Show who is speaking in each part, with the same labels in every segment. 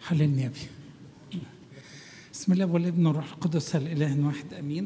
Speaker 1: حل النبي. بسم الله والابن والروح القدس الاله واحد امين.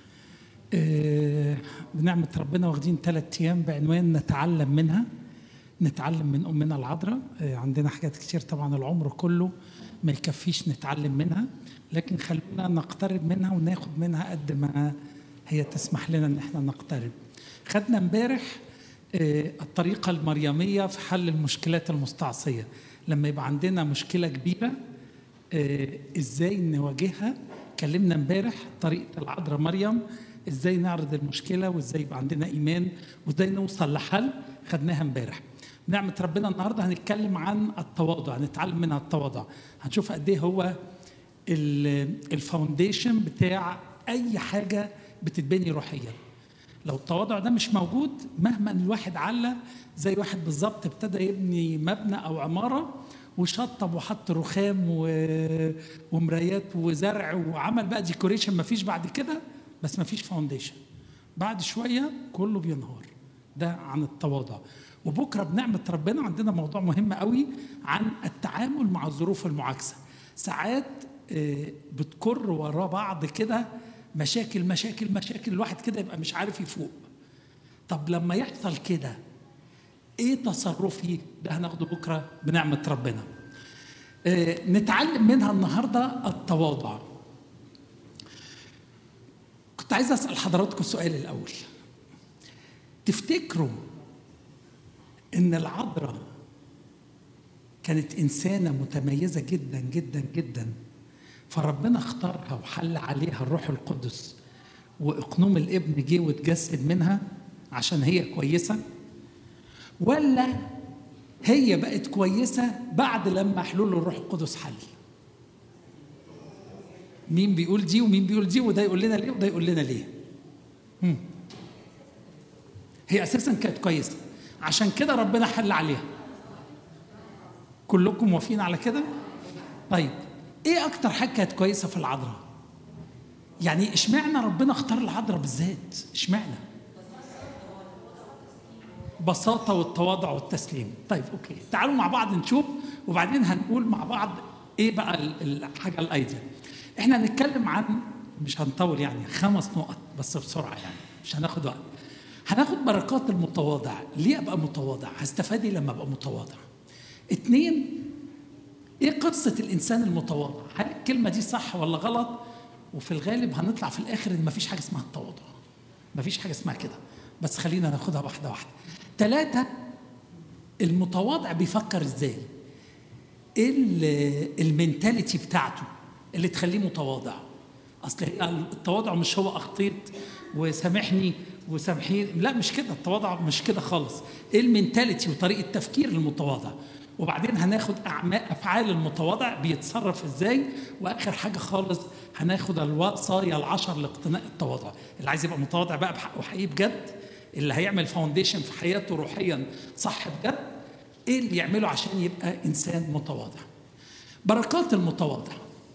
Speaker 1: بنعمه ربنا واخدين 3 ايام بعنوان نتعلم منها، نتعلم من امنا العذراء. عندنا حاجات كتير طبعا العمر كله ما يكفيش نتعلم منها، لكن خلونا نقترب منها وناخد منها قد ما هي تسمح لنا ان احنا نقترب. خدنا امبارح الطريقه المريميه في حل المشكلات المستعصيه. لما يبقى عندنا مشكله كبيره ازاي نواجهها. كلمنا امبارح طريقه العذراء مريم، ازاي نعرض المشكله وازاي يبقى عندنا ايمان وازاي نوصل لحل. خدناها امبارح. بنعمه ربنا النهارده هنتكلم عن التواضع، هنتعلم منها التواضع. هنشوف قد ايه هو الفاونديشن بتاع اي حاجه بتتبني روحيا. لو التواضع ده مش موجود مهما الواحد علّى، زي واحد بالظبط ابتدى يبني مبنى او عماره وشطب وحط رخام ومرايات وزرع وعمل بقى ديكوريشن، مفيش بعد كده، بس مفيش فاونديشن. بعد شويه كله بينهار. ده عن التواضع. وبكره بنعمه ربنا عندنا موضوع مهم قوي عن التعامل مع الظروف المعاكسه. ساعات بتكر ورا بعض كده مشاكل مشاكل مشاكل، الواحد كده يبقى مش عارف يفوق. طب لما يحصل كده ايه تصرفي؟ ده هناخده بكره بنعمه ربنا. نتعلم منها النهارده التواضع. كنت عايز اسال حضراتكم السؤال الاول. تفتكروا ان العذراء كانت انسانه متميزه جدا جدا جدا، فربنا اختارها وحل عليها الروح القدس واقنوم الابن جه واتجسد منها عشان هي كويسه؟ ولا هي بقت كويسه بعد لما حلول الروح القدس حل؟ مين بيقول دي ومين بيقول دي؟ وده يقول لنا ليه وده يقول لنا ليه. هي اساسا كانت كويسه عشان كده ربنا حل عليها. كلكم موافقين على كده؟ طيب ايه اكتر حاجه كانت كويسه في العذراء؟ يعني اشمعنى ربنا اختار العذراء بالذات؟ اشمعنى؟ بساطه والتواضع والتسليم. طيب اوكي، تعالوا مع بعض نشوف وبعدين هنقول مع بعض ايه بقى الحاجه الايديا. احنا هنتكلم عن، مش هنطول يعني، 5 نقط بس بسرعه، يعني مش هناخد وقت. هناخد بركات المتواضع. ليه ابقى متواضع؟ هستفاد ايه لما ابقى متواضع؟ 2، ايه قصه الانسان المتواضع؟ هل الكلمه دي صح ولا غلط؟ وفي الغالب هنطلع في الاخر ان مفيش حاجه اسمها التواضع، مفيش حاجه اسمها كده، بس خلينا ناخدها واحده واحده. 3، المتواضع بيفكر ازاي؟ ايه المينتاليتي بتاعته اللي تخليه متواضع؟ اصل التواضع مش هو اخطيت وسامحني وسامحين، لا مش كده. التواضع مش كده خالص. ايه المينتاليتي وطريقه تفكير المتواضع؟ وبعدين هناخد افعال المتواضع بيتصرف ازاي. واخر حاجه خالص هناخد الوصايا ال10 لاقتناء التواضع. اللي عايز يبقى متواضع بقى بحقه حقيقي بجد، اللي هيعمل فاونديشن في حياته روحيا صح بجد، ايه اللي يعمله عشان يبقى انسان متواضع؟ بركات المتواضع.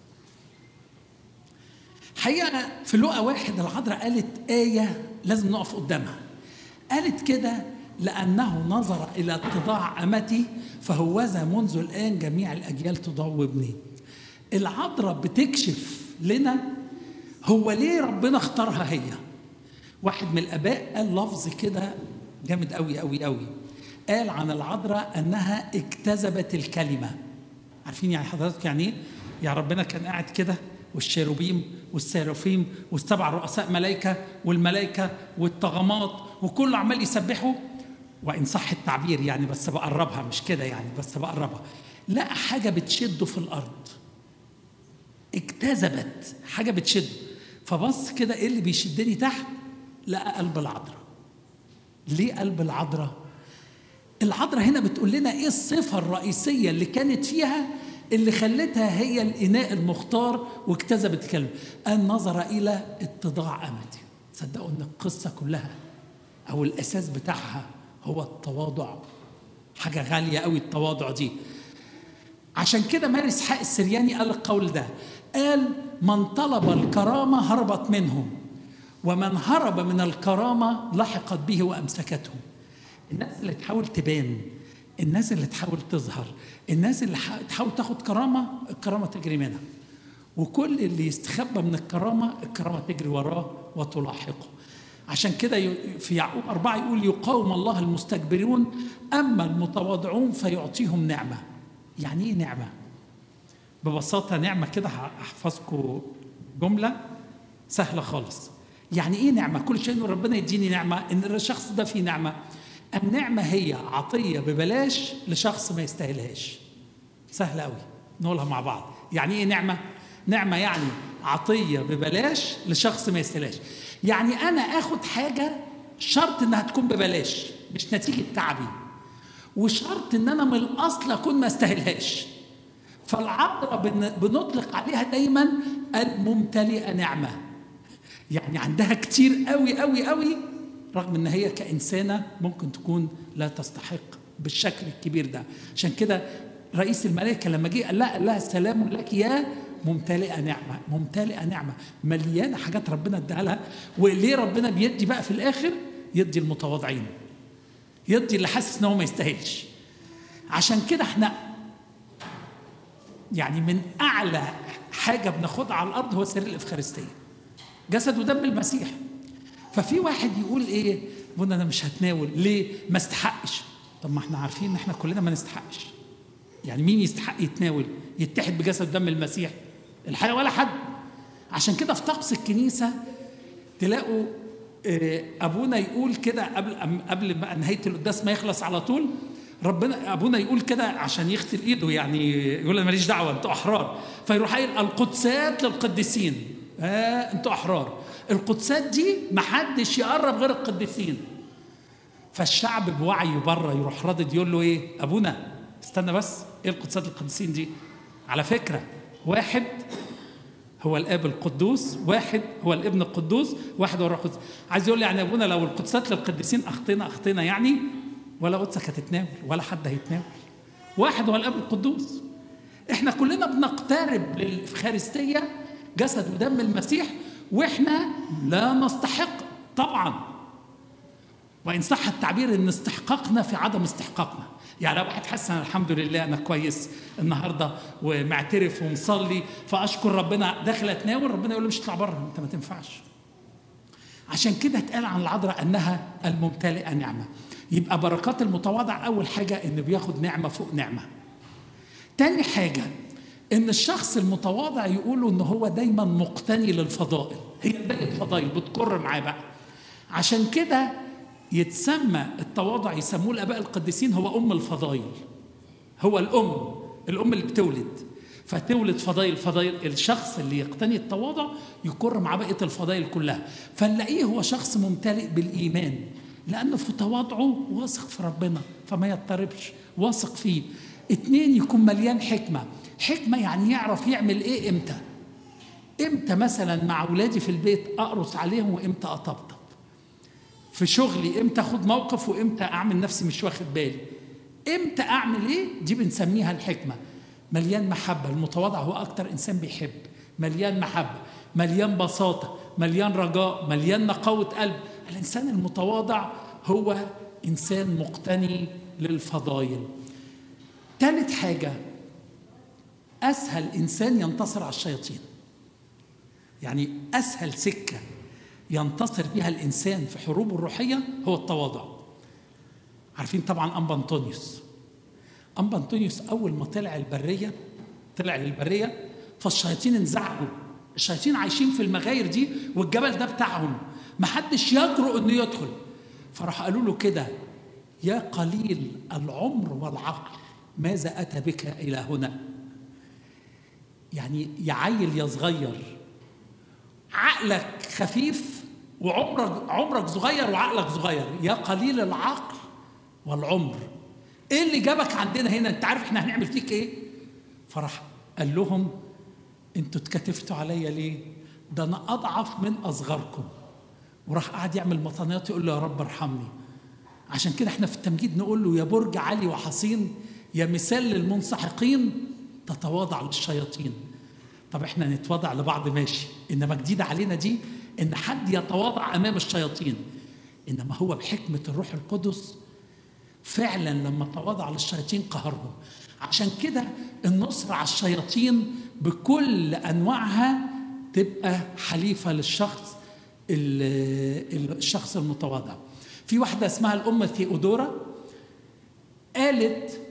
Speaker 1: حقيقه في لوقا 1 العذراء قالت ايه لازم نقف قدامها. قالت كده: لأنه نظر إلى اتضاع أمتي فهوذا منذ الآن جميع الأجيال تضاع ابني. العذراء بتكشف لنا هو ليه ربنا اختارها هي. واحد من الآباء قال لفظ كده جامد قوي قوي قوي. قال عن العذراء أنها اكتسبت الكلمة. عارفين يعني حضرتك يعني ايه؟ يعني ربنا كان قاعد كده والشيروبيم والسيرافيم وال7 رؤساء ملائكة والملائكة والطغمات وكله عمال يسبحوا، وإن صح التعبير يعني، بس بقربها مش كده يعني، بس بقربها. لقى حاجة بتشده في الأرض، اكتسبت حاجة بتشده، فبص كده ايه اللي بيشدني تحت؟ لقى قلب العذراء. ليه قلب العذراء؟ العذراء هنا بتقول لنا ايه الصفة الرئيسية اللي كانت فيها اللي خلتها هي الإناء المختار واكتسبت الكلمة. أن نظر إلى اتضاع أمتي. صدقوا أن القصة كلها أو الأساس بتاعها هو التواضع. حاجة غالية قوي التواضع دي. عشان كده ماري إسحاق السرياني قال القول ده، قال: من طلب الكرامة هربت منه، ومن هرب من الكرامة لحقت به وأمسكته. الناس اللي تحاول تبان، الناس اللي تحاول تظهر، الناس اللي تحاول تاخد كرامة، الكرامة تجري منها. وكل اللي يستخبى من الكرامة، الكرامة تجري وراه وتلاحقه. عشان كده في يعقوب 4 يقول يقاوم الله المستكبرون أما المتواضعون فيعطيهم نعمة. يعني إيه نعمة؟ ببساطة نعمة كده هحفظكم جملة سهلة خالص. يعني إيه نعمة؟ كل شيء إن ربنا يديني نعمة، إن الشخص ده فيه نعمة. النعمة هي عطية ببلاش لشخص ما يستاهلهاش. سهلة قوي نقولها مع بعض. يعني إيه نعمة؟ نعمة يعني عطية ببلاش لشخص ما يستاهلهاش. يعني أنا آخد حاجة شرط إنها تكون ببلاش مش نتيجة تعبي، وشرط إن أنا من الأصل أكون ما استاهلهاش. فالعذراء بنطلق عليها دايما الممتلئة نعمة. يعني عندها كتير قوي قوي قوي، رغم ان هي كإنسانة ممكن تكون لا تستحق بالشكل الكبير ده. عشان كده رئيس الملائكة لما جه قال لها سلام لك يا ممتلئة نعمة. ممتلئة نعمة، مليانة حاجات ربنا اداها لها. وليه ربنا بيدي بقى في الآخر؟ يدي المتواضعين، يدي اللي حاسس ان هو ما يستاهلش. عشان كده احنا يعني من أعلى حاجة بناخدها على الأرض هو سر الإفخارستية، جسد ودم المسيح. ففي واحد يقول إيه؟ أنا مش هتناول ليه؟ ما استحقش. طب ما احنا عارفين إن احنا كلنا ما نستحقش. يعني مين يستحق يتناول يتحد بجسد ودم المسيح؟ الحقيقة ولا حد. عشان كده في طقس الكنيسة تلاقوا أبونا يقول كده قبل ما نهاية القداس ما يخلص على طول، ربنا أبونا يقول كده عشان يغسل إيده، يعني يقول أنا ماليش دعوة أنتوا أحرار. فيروح قايل القدسات للقديسين. أنتوا أحرار، القدسات دي محدش يقرب غير القديسين. فالشعب بوعيه بره يروح رادد يقول له إيه؟ أبونا استنى بس، إيه القدسات للقديسين دي؟ على فكرة واحد هو الآب القدوس، واحد هو الابن القدوس، واحد هو الروح القدس. عايز يقول لي يعني أبونا لو القدسات للقديسين أخطينا يعني ولا قدسك هتتناول ولا حد هيتناول. واحد هو الاب القدوس. احنا كلنا بنقترب للإفخارستية جسد ودم المسيح واحنا لا نستحق طبعا، وان صح التعبير ان استحقاقنا في عدم استحقاقنا. يعني لو واحد حس الحمد لله انا كويس النهارده ومعترف ومصلي فاشكر ربنا، داخل اتناول، ربنا يقول له مش اطلع بره، انت ما تنفعش. عشان كده اتقال عن العذراء انها الممتلئه نعمه. يبقى بركات المتواضع أول حاجة إنه بياخد نعمة فوق نعمة. تاني حاجة إن الشخص المتواضع يقولوا إنه هو دايما مقتني للفضائل، هي باقي الفضائل بتكر معاه بقى. عشان كده يتسمى التواضع، يسموه الآباء القديسين هو أم الفضائل. هو الأم اللي بتولد، فتولد فضائل. الشخص اللي يقتني التواضع يكر مع بقية الفضائل كلها. فنلاقيه هو شخص ممتلئ بالإيمان، لأنه في تواضعه واثق في ربنا فما يضطربش، واثق فيه. 2 يكون مليان حكمة يعني يعرف يعمل إيه إمتى مثلا مع أولادي في البيت أقرص عليهم وإمتى أطبطب. في شغلي إمتى أخد موقف وإمتى أعمل نفسي مش واخد بالي. إمتى أعمل إيه؟ دي بنسميها الحكمة. مليان محبة. المتواضع هو أكتر إنسان بيحب، مليان محبة، مليان بساطة، مليان رجاء، مليان نقاوة قلب. الإنسان المتواضع هو إنسان مقتني للفضائل. ثالث حاجة، أسهل إنسان ينتصر على الشياطين. يعني أسهل سكة ينتصر بها الإنسان في حروبه الروحية هو التواضع. عارفين طبعا أنبا أنطونيوس أول ما طلع للبرية فالشياطين انزعجوا. الشياطين عايشين في المغاير دي والجبل ده بتاعهم، محدش يجرؤ انه يدخل. فراح قالوا له كده: يا قليل العمر والعقل ماذا أتى بك إلى هنا؟ يعني يا عيل يا صغير، عقلك خفيف وعمرك صغير وعقلك صغير، يا قليل العقل والعمر، ايه اللي جابك عندنا هنا؟ انت عارف احنا هنعمل فيك ايه؟ فراح قال لهم: انتوا اتكتفتوا عليا ليه؟ ده انا اضعف من اصغركم. وراح قاعد يعمل مطانيات يقول له: يا رب ارحمني. عشان كده احنا في التمجيد نقول له: يا برج عالي وحصين، يا مثال للمنسحقين، تتواضع للشياطين. طب احنا نتواضع لبعض ماشي، انما جديدة علينا دي ان حد يتواضع امام الشياطين. انما هو بحكمة الروح القدس فعلا لما تواضع للشياطين قهرهم. عشان كده النصر على الشياطين بكل أنواعها تبقى حليفة للشخص الشخص المتواضع. في واحدة اسمها الأم ثيودورا قالت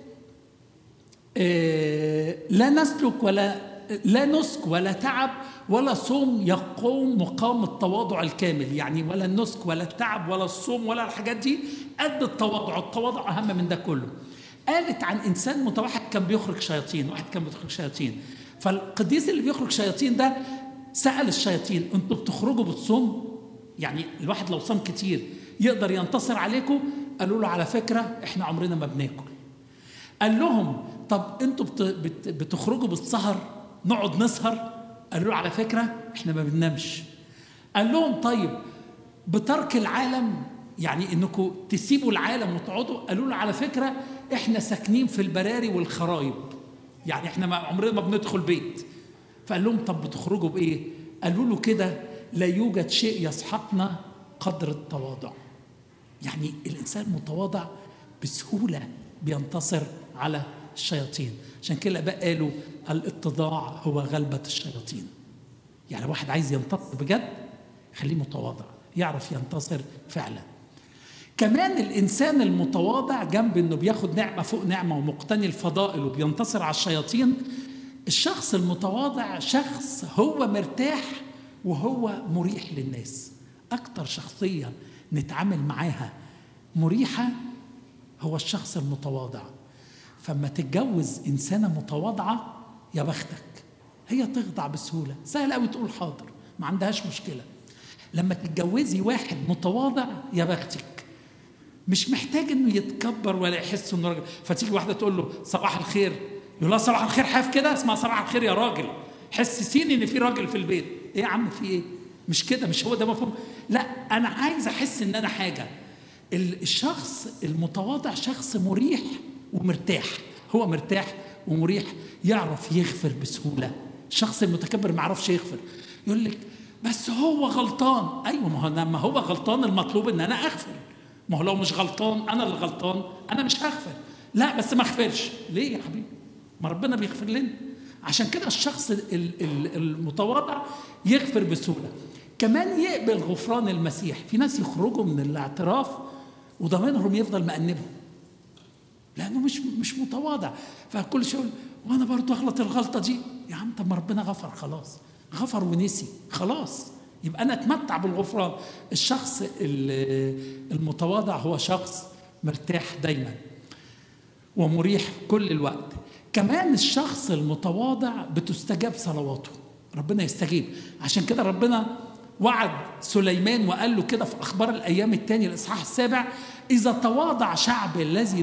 Speaker 1: لا نسك ولا تعب ولا صوم يقوم مقام التواضع الكامل. يعني ولا النسك ولا التعب ولا الصوم ولا الحاجات دي قد التواضع. التواضع أهم من ده كله. قالت عن إنسان متوحد كان بيخرج شياطين. واحد كان بيخرج شياطين، فالقديس اللي بيخرج شياطين ده سأل الشياطين انتوا بتخرجوا بتصوم؟ يعني الواحد لو صام كتير يقدر ينتصر عليكم؟ قالوا له على فكرة احنا عمرنا ما بناكل. قال لهم طب انتوا بتخرجوا بالسهر نقعد نسهر؟ قالوا له على فكرة احنا ما بننامش. قال لهم طيب بترك العالم، يعني انكم تسيبوا العالم وتقعدوا؟ قالوا له على فكرة احنا ساكنين في البراري والخرايب، يعني احنا عمرنا ما بندخل بيت. فقال لهم طب بتخرجوا بايه؟ قالوا له كده لا يوجد شيء يسحقنا قدر التواضع. يعني الانسان المتواضع بسهولة بينتصر على الشياطين. عشان كده بقى قالوا الاتضاع هو غلبة الشياطين. يعني واحد عايز ينتصر بجد خليه متواضع، يعرف ينتصر فعلا. كمان الإنسان المتواضع جنب إنه بياخد نعمة فوق نعمة ومقتني الفضائل وبينتصر على الشياطين، الشخص المتواضع شخص هو مرتاح وهو مريح للناس. أكتر شخصية نتعامل معاها مريحة هو الشخص المتواضع. فما تتجوز إنسانة متواضعة يا بختك، هي تخضع بسهولة، سهل قوي تقول حاضر، ما عندهاش مشكلة. لما تتجوزي واحد متواضع يا بختك، مش محتاج انه يتكبر ولا يحس انه راجل. فتيجي واحده تقول له صباح الخير، يقول لها صباح الخير حاف كده؟ اسمها صباح الخير يا راجل، حسسيني ان في راجل في البيت. ايه يا عم في ايه؟ مش كده، مش هو ده مفهوم. لا انا عايز احس ان انا حاجه. الشخص المتواضع شخص مريح ومرتاح، هو مرتاح ومريح، يعرف يغفر بسهوله. الشخص المتكبر ما يعرفش يغفر، يقول لك بس هو غلطان. ايوه، ما هو غلطان المطلوب ان انا اغفر. ما هو لو مش غلطان انا اللي غلطان انا مش هغفر. لا بس ما اغفرش ليه يا حبيبي؟ ما ربنا بيغفر لنا. عشان كده الشخص المتواضع يغفر بسهوله. كمان يقبل غفران المسيح. في ناس يخرجوا من الاعتراف وضميرهم يفضل مأنبهم لانه مش متواضع، فكل شيء يقول وانا برضه اغلط الغلطه دي. يا عم طب ما ربنا غفر خلاص، غفر ونسي خلاص، يبقى أنا أتمتع بالغفران. الشخص المتواضع هو شخص مرتاح دايما ومريح كل الوقت. كمان الشخص المتواضع بتستجاب صلواته، ربنا يستجيب. عشان كده ربنا وعد سليمان وقال له كده في أخبار الأيام الثاني الإصحاح 7: إذا تواضع شعبي الذي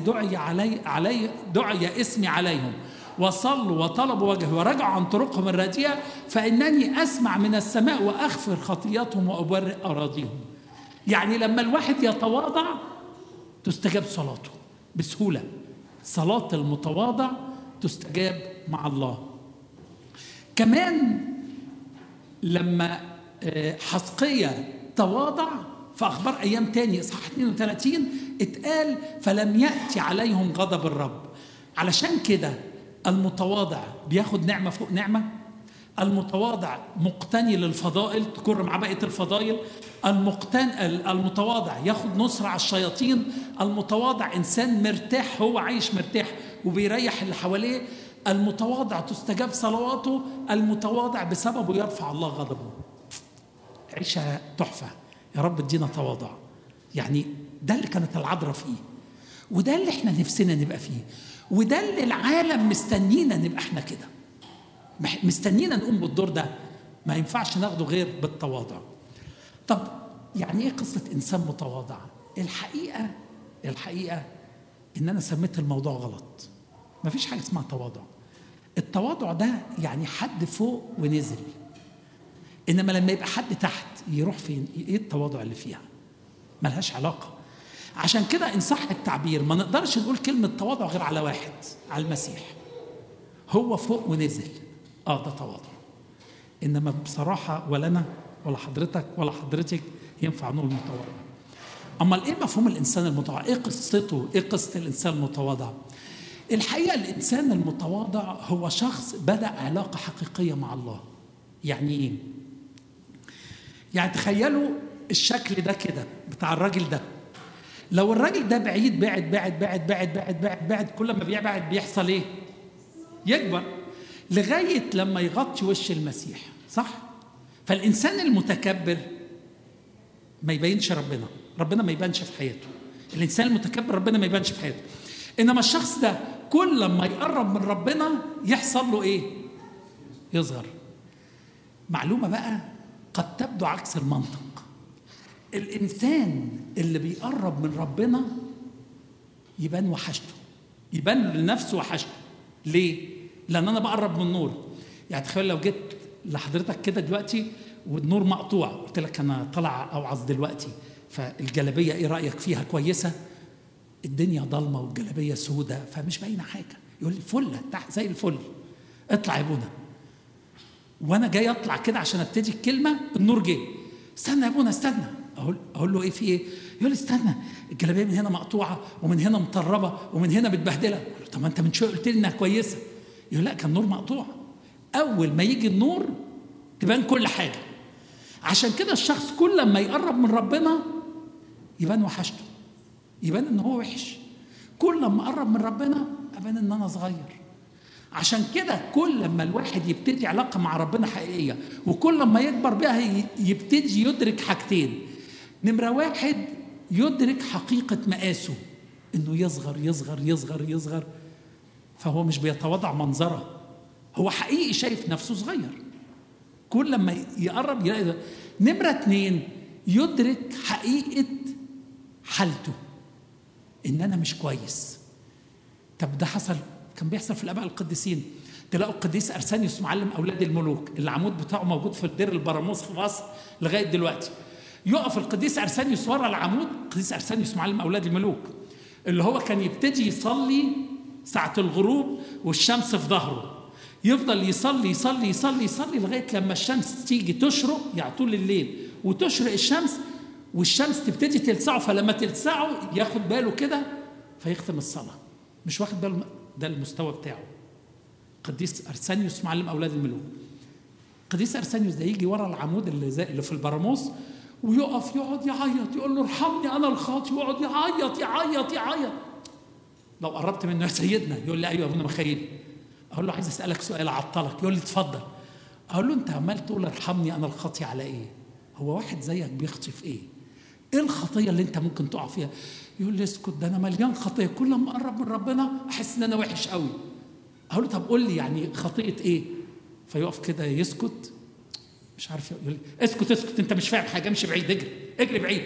Speaker 1: دعي اسمي عليهم وصلوا وطلبوا وجهي ورجعوا عن طرقهم الرديئة فإنني أسمع من السماء وأغفر خطياتهم وأبرئ أراضيهم. يعني لما الواحد يتواضع تستجاب صلاته بسهولة. صلاة المتواضع تستجاب مع الله. كمان لما حزقيا تواضع في أخبار أيام تاني إصحاح 32 اتقال فلم يأتي عليهم غضب الرب. علشان كده المتواضع بياخد نعمة فوق نعمة. المتواضع مقتني للفضائل تكر مع بقية الفضائل. المتواضع ياخد نصر على الشياطين. المتواضع إنسان مرتاح، هو عايش مرتاح وبيريح اللي حواليه. المتواضع تستجاب صلواته. المتواضع بسببه يرفع الله غضبه. عيشة تحفة. يا رب ادينا تواضع. يعني ده اللي كانت العذراء فيه، وده اللي احنا نفسنا نبقى فيه، وده اللي العالم مستنينا نبقى احنا كده، مستنينا نقوم بالدور ده. ما ينفعش ناخده غير بالتواضع. طب يعني ايه قصة انسان متواضع؟ الحقيقة ان انا سميت الموضوع غلط. ما فيش حاجة اسمها تواضع. التواضع ده يعني حد فوق ونزل، انما لما يبقى حد تحت يروح فين؟ ايه التواضع اللي فيها؟ ملهاش علاقة. عشان كده إن صح التعبير ما نقدرش نقول كلمة تواضع غير على واحد، على المسيح. هو فوق ونزل، ده تواضع. إنما بصراحة ولا أنا ولا حضرتك ولا حضرتك ينفع نقول متواضع. امال ايه مفهوم الانسان المتواضع؟ ايه قصته؟ ايه قصه الانسان المتواضع؟ الحقيقه الانسان المتواضع هو شخص بدا علاقه حقيقيه مع الله. يعني ايه؟ يعني تخيلوا الشكل ده كده بتاع الراجل ده. لو الراجل ده بعيد بعد بعد بعد بعد بعد بعد بعد، كل ما بيبعد بيحصل ايه؟ يكبر لغايه لما يغطي وش المسيح، صح؟ فالانسان المتكبر ما يبينش ربنا، ربنا ما يبانش في حياته. الانسان المتكبر ربنا ما يبانش في حياته. انما الشخص ده كل ما يقرب من ربنا يحصل له ايه؟ يصغر. معلومه بقى قد تبدو عكس المنطق. الانسان اللي بيقرب من ربنا يبان وحشته، يبان لنفسه وحشته. ليه؟ لان انا بقرب من النور. يعني تخيل لو جيت لحضرتك كده دلوقتي والنور مقطوع، قلت لك انا طالع اوعظ دلوقتي، فالجلابيه ايه رايك فيها؟ كويسه؟ الدنيا ضلمه والجلابيه سودة فمش باينه حاجه. يقول لي فله تحت زي الفل، اطلع يا ابونا. وانا جاي اطلع كده عشان ابتدي الكلمه النور جه. استنى يا ابونا استنى. اقول له ايه في ايه؟ يقول لي استنى، الجلابيه من هنا مقطوعه ومن هنا مطربه ومن هنا متبهدله. اقول له طب ما انت من شويه قلت لي انها كويسه. يقول لا كان النور مقطوع. اول ما يجي النور تبان كل حاجه. عشان كده الشخص كل ما يقرب من ربنا يبان وحشته، يبان ان هو وحش. كل ما اقرب من ربنا ابان ان انا صغير. عشان كده كل ما الواحد يبتدي علاقه مع ربنا حقيقيه وكل ما يكبر بها يبتدي يدرك حاجتين. نمره واحد، يدرك حقيقه مقاسه، انه يصغر يصغر يصغر يصغر. فهو مش بيتواضع منظره، هو حقيقي شايف نفسه صغير. كل ما يقرب يلاقي ده. نمره اتنين، يدرك حقيقه حالته، ان انا مش كويس. طب ده كان بيحصل في الاباء القديسين. تلاقوا القديس ارسانيوس معلم اولاد الملوك، العمود بتاعه موجود في دير البراموس في مصر لغايه دلوقتي. يقف القديس ارسانيوس ورا العمود، القديس ارسانيوس معلم اولاد الملوك، اللي هو كان يبتدي يصلي ساعه الغروب والشمس في ظهره، يفضل يصلي يصلي يصلي يصلي لغايه لما الشمس تيجي تشرق، يعني طول الليل وتشرق الشمس والشمس تبتدي تلسعه. فلما تلسعه ياخد باله كده فيختم الصلاه. مش واخد باله ده المستوى بتاعه. قديس ارسانيوس معلم اولاد الملوك. قديس ارسانيوس ده يجي ورا العمود اللي في البراموس ويقف يقعد يعيط، يقول له ارحمني انا الخاطي، ويقعد يعيط يعيط يعيط. لو قربت منه يا سيدنا يقول لي ايوه يا ابونا مخيل. اقول له عايز اسالك سؤال اعطلك. يقول لي اتفضل. اقول له انت عمال تقول ارحمني انا الخاطي على ايه؟ هو واحد زيك بيخطي في ايه؟ ايه الخطيه اللي انت ممكن تقع فيها؟ يقول لي اسكت، ده انا مليان خطيه، كل ما اقرب من ربنا احس ان انا وحش قوي. اقول له طب قول لي يعني خطيه ايه؟ فيقف كده يسكت، مش عارف. يقول لي اسكت اسكت، انت مش فاهم حاجه، امشي بعيد، اجري اجري بعيد.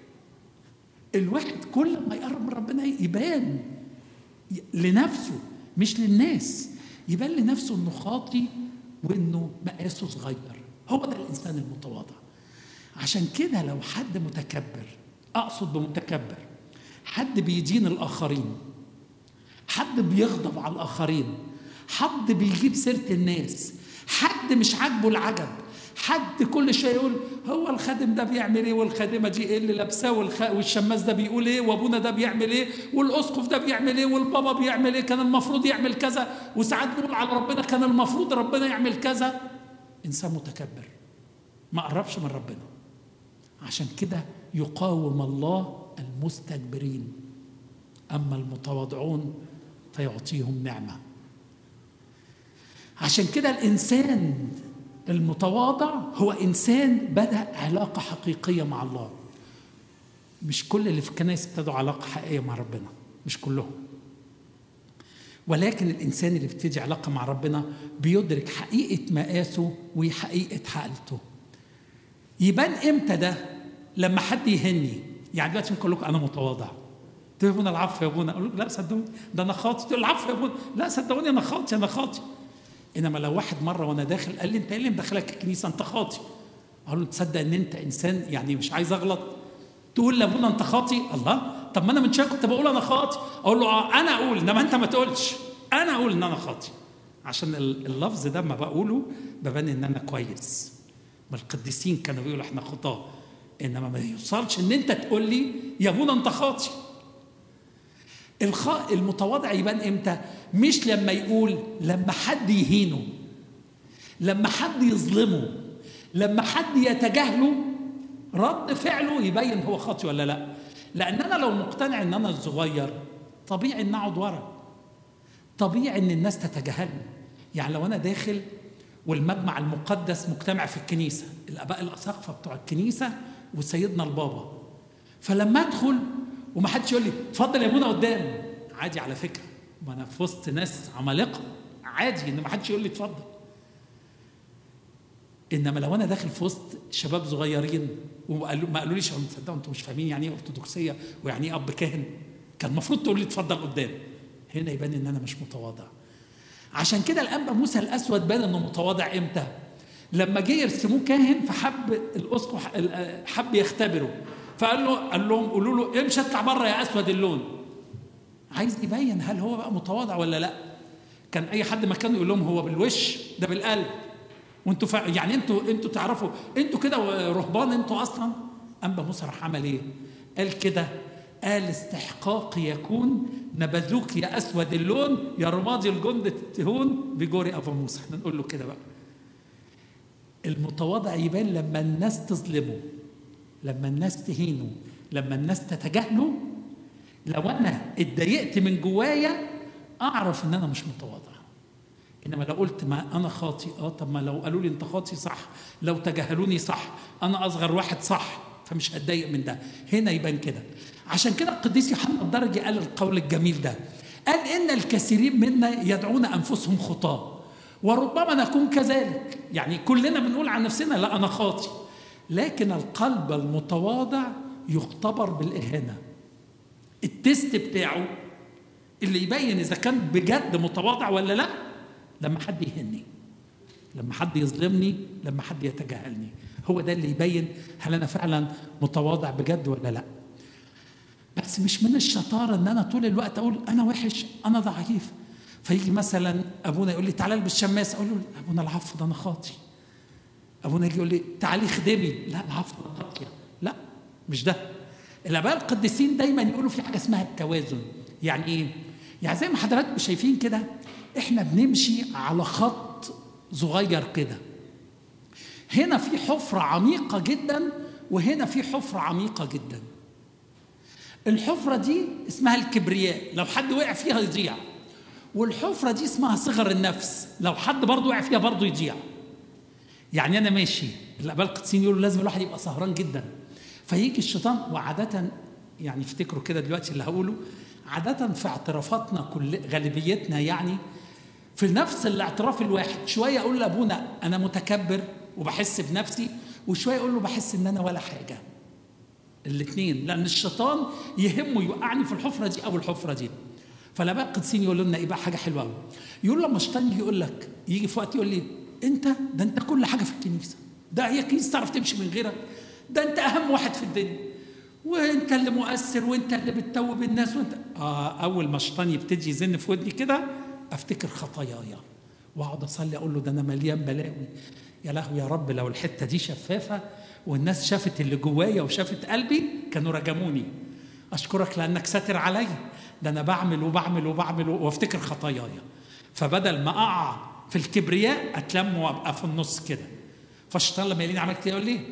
Speaker 1: الواحد كل ما يقرب من ربنا يبان لنفسه مش للناس، يبان لنفسه انه خاطي وانه مقاسه صغير. هو ده الانسان المتواضع. عشان كده لو حد متكبر، اقصد بمتكبر حد بيدين الاخرين، حد بيغضب على الاخرين، حد بيجيب سيره الناس، حد مش عاجبه العجب، حد كل شيء يقول هو الخادم ده بيعمل ايه والخادمه دي ايه اللي لابساه والشماس ده بيقول ايه وابونا ده بيعمل ايه والاسقف ده بيعمل ايه والبابا بيعمل ايه، كان المفروض يعمل كذا. وساعات بنقول على ربنا كان المفروض ربنا يعمل كذا. انسان متكبر ما قربش من ربنا. عشان كده يقاوم الله المستكبرين، اما المتواضعون فيعطيهم نعمه. عشان كده الانسان المتواضع هو انسان بدا علاقه حقيقيه مع الله. مش كل اللي في الكنائس ابتدوا علاقه حقيقيه مع ربنا، مش كلهم، ولكن الانسان اللي بيبتدي علاقه مع ربنا بيدرك حقيقه مقاسه وحقيقه حالته. يبان امتى ده؟ لما حد يهني. يعني دلوقتي ممكن اقول لكم انا متواضع، تقول يا ابونا العفو يا ابونا، اقول لك لا صدقوني ده انا خاطي، تقول العفو يا ابونا، لا صدقوني انا خاطي انا خاطي. انما لو واحد مره وانا داخل قال لي انت ايه اللي مدخلك الكنيسه انت خاطي، اقول له تصدق ان انت انسان يعني مش عايز اغلط، تقول لابونا انت خاطي؟ الله، طب ما انا من شويه كنت بقول انا خاطي. اقول له انا اقول، انما انت ما تقولش، انا اقول ان انا خاطي، عشان اللفظ ده ما بقوله ببان ان انا كويس. ما القديسين كانوا بيقولوا احنا خطاه، انما ما يوصلش ان انت تقول لي يا ابونا انت خاطي. المتواضع يبان امتى؟ مش لما يقول، لما حد يهينه، لما حد يظلمه، لما حد يتجاهله، رد فعله يبين هو خاطي ولا لا. لان انا لو مقتنع ان انا الصغير، طبيعي ان اقعد ورا، طبيعي ان الناس تتجاهلني. يعني لو انا داخل والمجمع المقدس مجتمع في الكنيسه، الاباء الاساقفه بتوع الكنيسه وسيدنا البابا، فلما ادخل ومحدش يقول لي اتفضل يا ابونا قدام، عادي على فكره، ما انا في وسط ناس عمالقه، عادي ان محدش يقول لي اتفضل. انما لو انا داخل في وسط شباب صغيرين وما قالوليش تصدقوا انتوا مش فاهمين يعني ايه ارثوذكسيه ويعني ايه اب كاهن، كان المفروض تقول لي اتفضل قدام، هنا يبان ان انا مش متواضع. عشان كده الانبا موسى الاسود بان انه متواضع امتى؟ لما جه يرسموه كاهن، فحب الاسقف حب يختبره، قال لهم قولوا له امشي اطلع بره يا اسود اللون. عايز يبين هل هو بقى متواضع ولا لا. كان اي حد مكانه يقول لهم هو بالوش ده بالقلب، وانتوا يعني انتوا تعرفوا انتوا كده رهبان انتوا اصلا. انبا موسى راح عمل ايه؟ قال كده، قال استحقاق يكون نبذوك يا اسود اللون يا رمادي الجند التهون بجوري ابو موسى. احنا نقول له كده بقى. المتواضع يبان لما الناس تظلمه، لما الناس تهينه، لما الناس تتجاهله. لو انا اتضايقت من جوايا اعرف ان انا مش متواضع. انما لو قلت ما انا خاطي، طب ما لو قالوا لي انت خاطي صح، لو تجاهلوني صح، انا اصغر واحد صح، فمش هتضايق من ده. هنا يبان كده. عشان كده القديس يوحنا الدرجي قال القول الجميل ده، قال ان الكثيرين منا يدعون انفسهم خطاه وربما نكون كذلك. يعني كلنا بنقول عن نفسنا لا انا خاطي، لكن القلب المتواضع يختبر بالاهانه. التست بتاعه اللي يبين اذا كان بجد متواضع ولا لا، لما حد يهني، لما حد يظلمني، لما حد يتجاهلني، هو ده اللي يبين هل انا فعلا متواضع بجد ولا لا. بس مش من الشطاره ان انا طول الوقت اقول انا وحش، انا ضعيف. فيجي مثلا ابونا يقول لي تعالى البس شماس، اقول له ابونا العفو ده انا خاطي. ابونا يجي يقول لي تعالي خدمي، لا العفو ده خاطيه. لا مش ده. الاباء القديسين دايما يقولوا في حاجه اسمها التوازن. يعني ايه؟ يعني زي ما حضراتكم شايفين كده، احنا بنمشي على خط صغير كده، هنا في حفره عميقه جدا وهنا في حفره عميقه جدا. الحفره دي اسمها الكبرياء، لو حد وقع فيها يضيع. والحفره دي اسمها صغر النفس، لو حد برضه وقع فيها برضه يضيع. يعني انا ماشي، الاباء القديسين يقولوا لازم الواحد يبقى سهران جدا. فيجي الشيطان، وعاده يعني افتكروا كده دلوقتي اللي هقوله، عاده في اعترافاتنا كل غالبيتنا يعني في نفس الاعتراف الواحد، شويه اقول لابونا انا متكبر وبحس بنفسي، وشويه اقول له بحس ان انا ولا حاجه. الاثنين، لان الشيطان يهمه يوقعني في الحفره دي او الحفره دي. فالاباء القديسين يقولوا لنا ايه بقى حاجه حلوه قوي. يقول لما الشيطان يجي يقول لك، يجي في وقت يقول لي انت كل حاجه في الكنيسه، ده هي الكنيسه تعرف تمشي من غيرك، ده انت اهم واحد في الدنيا، وانت اللي مؤثر وانت اللي بتتوب الناس وانت اول ما الشيطان يبتدي يزن في ودني كده افتكر خطاياي واقعد اصلي اقول له ده انا مليان بلاوي. يا لهوي يا رب، لو الحته دي شفافه والناس شافت اللي جوايا وشافت قلبي كانوا رجموني. اشكرك لانك ساتر عليا، ده انا بعمل وبعمل وبعمل وافتكر خطاياي. فبدل ما اقع في الكبرياء اتلم وابقى في النص كده. فالشيطان لما يلاقيني عملت كده يقول لي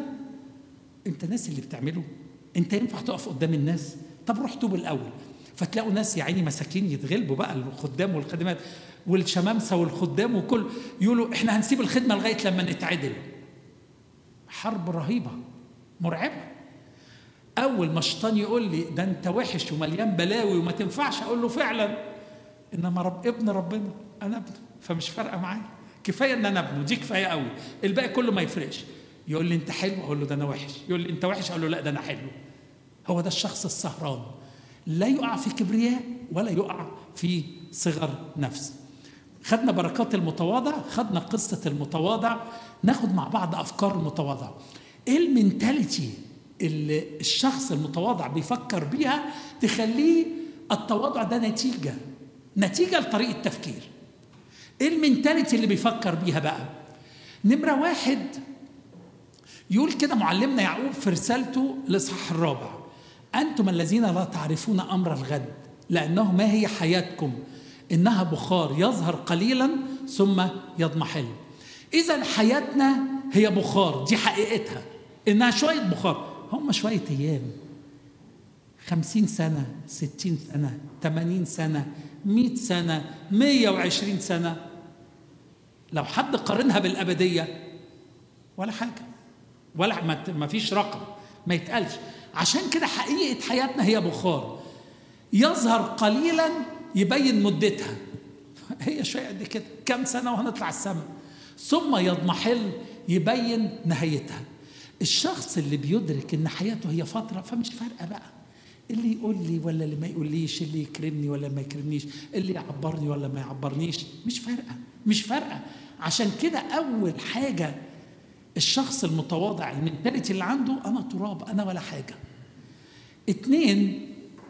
Speaker 1: انت ناس اللي بتعمله، انت ينفع تقف قدام الناس؟ طب روح توب الاول. فتلاقوا ناس يا عيني مساكين يتغلبوا بقى، الخدام والخادمات والشمامسه والخدام وكل، يقولوا احنا هنسيب الخدمه لغايه لما نتعدل. حرب رهيبه مرعبه. اول ما الشيطان يقول لي ده انت وحش ومليان بلاوي وما تنفعش، اقول له فعلا، انما ابن ربنا، انا ابنه، فمش فارقه معايا، كفايه ان انا ابنه، دي كفايه قوي، الباقي كله ما يفرقش. يقول لي انت حلو، اقول له ده انا وحش. يقول لي انت وحش، اقول له لا ده انا حلو. هو ده الشخص السهران، لا يقع في كبرياء ولا يقع في صغر نفس. خدنا بركات المتواضع، خدنا قصه المتواضع، ناخد مع بعض افكار المتواضع. ايه المنتاليتي اللي الشخص المتواضع بيفكر بيها تخليه التواضع ده نتيجه لطريقه تفكير. ايه المنتاليتي اللي بيفكر بيها بقى؟ نمره واحد، يقول كده معلمنا يعقوب في رسالته الإصحاح 4: أنتم الذين لا تعرفون أمر الغد، لأنه ما هي حياتكم؟ إنها بخار يظهر قليلا ثم يضمحل. إذا حياتنا هي بخار، دي حقيقتها، إنها شوية بخار، هم شوية أيام، 50 سنة، 60 سنة، 80 سنة، 100 سنة، 120 سنة. لو حد قارنها بالأبدية ولا حاجة، ولا ما فيش رقم ما يتقالش. عشان كده حقيقة حياتنا هي بخار يظهر قليلا يبين مدتها، هي شوية قد كده، كم سنة وهنطلع السماء، ثم يضمحل يبين نهايتها. الشخص اللي بيدرك ان حياته هي فترة فمش فارقة بقى اللي يقول لي ولا اللي ما يقوليش، اللي يكرمني ولا ما يكرمنيش، اللي يعبرني ولا ما يعبرنيش، مش فارقة، مش فارقة. عشان كده أول حاجة الشخص المتواضع المنتاليتي اللي عنده أنا تراب، أنا ولا حاجة. 2،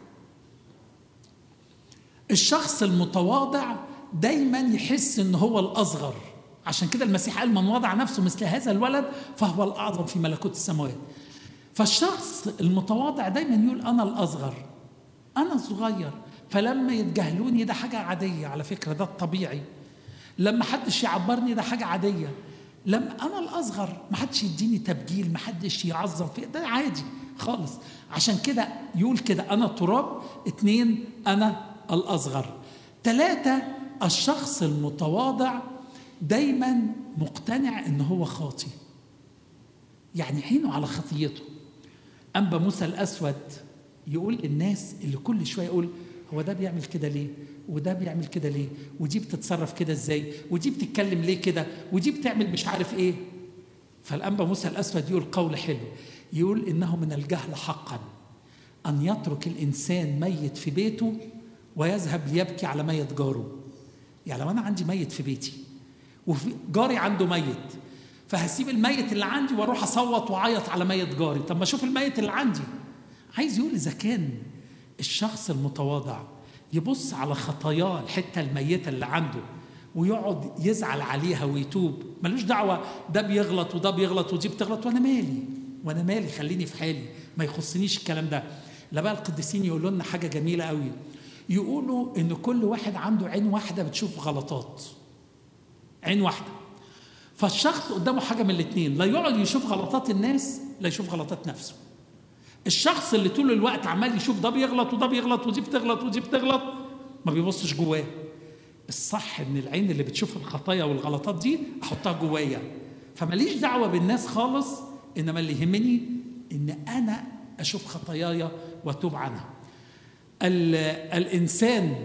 Speaker 1: الشخص المتواضع دايما يحس إن هو الأصغر. عشان كده المسيح قال من وضع نفسه مثل هذا الولد فهو الأعظم في ملكوت السماوات. فالشخص المتواضع دايما يقول أنا الأصغر، أنا صغير، فلما يتجاهلوني ده حاجة عادية، على فكرة ده الطبيعي. لما حدش يعبرني ده حاجة عادية. لما أنا الأصغر ما حدش يديني تبجيل، ما حدش يعظم فيه، ده عادي خالص. عشان كده يقول كده أنا تراب. 2، أنا الأصغر. 3، الشخص المتواضع دايما مقتنع إن هو خاطي، يعني عينه على خطيته. أنبا موسى الأسود يقول للناس اللي كل شوية يقول هو ده بيعمل كده ليه، وده بيعمل كده ليه، ودي بتتصرف كده ازاي، ودي بتتكلم ليه كده، ودي بتعمل مش عارف ايه. فالأنبا موسى الأسود يقول قول حلو، يقول إنه من الجهل حقا أن يترك الإنسان ميت في بيته ويذهب ليبكي على ميت جاره. يعني لو أنا عندي ميت في بيتي وفي جاري عنده ميت، فهسيب الميت اللي عندي واروح اصوت واعيط على ميت جاري؟ طب ما اشوف الميت اللي عندي. عايز يقول اذا كان الشخص المتواضع يبص على خطاياه الحته الميته اللي عنده ويقعد يزعل عليها ويتوب، ملوش دعوه ده بيغلط وده بيغلط ودي بتغلط، وانا مالي خليني في حالي، ما يخصنيش الكلام ده. لا بقى القديسين يقولوا لنا حاجه جميله قوي، يقولوا ان كل واحد عنده عين واحده بتشوف غلطات، عين واحده. فالشخص قدامه حاجة من الاثنين، لا يقعد يشوف غلطات الناس لا يشوف غلطات نفسه. الشخص اللي طول الوقت عمال يشوف ده بيغلط وده بيغلط ودي بتغلط ودي بتغلط ما بيبصش جواه. الصح ان العين اللي بتشوف الخطايا والغلطات دي احطها جوايا، فماليش دعوة بالناس خالص، انما اللي يهمني ان انا اشوف خطاياي واتوب عنها. الانسان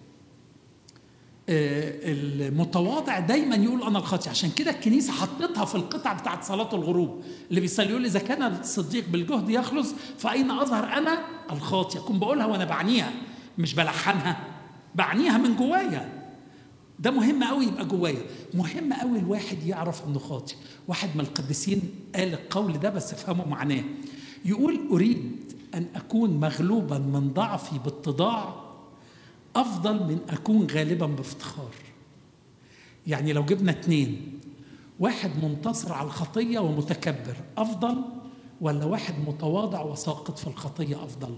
Speaker 1: المتواضع دايما يقول انا الخاطئ. عشان كده الكنيسه حطتها في القطعه بتاعت صلاه الغروب اللي بيصلي، يقول اذا كان الصديق بالجهد يخلص فاين اظهر انا الخاطئ. اكون بقولها وانا بعنيها، مش بلحنها، بعنيها من جوايا. ده مهم قوي يبقى جوايا، مهم قوي الواحد يعرف انه خاطئ. واحد من القديسين قال القول ده بس افهموا معناه، يقول اريد ان اكون مغلوبا من ضعفي باتضاع أفضل من أكون غالباً بافتخار. يعني لو جبنا 2، واحد منتصر على الخطية ومتكبر أفضل، ولا واحد متواضع وساقط في الخطية أفضل؟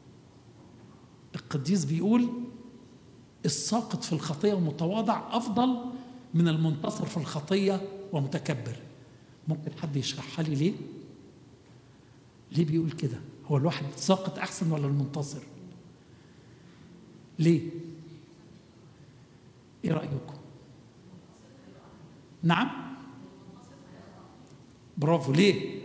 Speaker 1: القديس بيقول الساقط في الخطية ومتواضع أفضل من المنتصر في الخطية ومتكبر. ممكن حد يشرحها لي ليه؟ ليه بيقول كده؟ هو الواحد ساقط أحسن ولا المنتصر؟ ليه؟ ايه رأيكم؟ نعم؟ برافو. ليه؟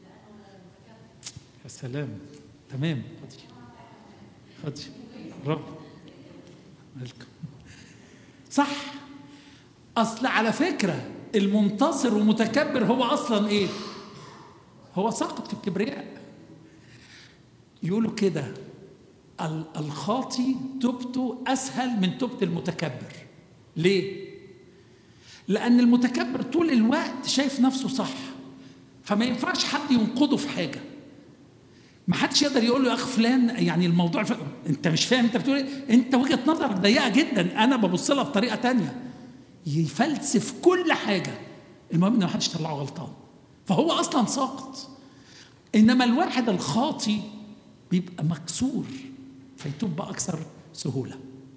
Speaker 1: يا سلام، تمام، خدي برافو عليكم، صح. اصل على فكرة المنتصر ومتكبر هو اصلا ايه؟ هو ساقط في الكبرياء. يقولوا كده الخاطي توبته أسهل من توبة المتكبر. ليه؟ لأن المتكبر طول الوقت شايف نفسه صح، فما ينفعش حد ينقضه في حاجة. ما حدش يقدر يقول له يا أخ فلان يعني الموضوع أنت مش فاهم أنت بتقول إيه، أنت وجهة نظرك ضيقة جدا، أنا ببص لها بطريقة تانية. يفلسف كل حاجة، المهم إن ما حدش يطلعه غلطان. فهو اصلا ساقط. انما الواحد الخاطي بيبقى مكسور فيتوب باكثر سهوله.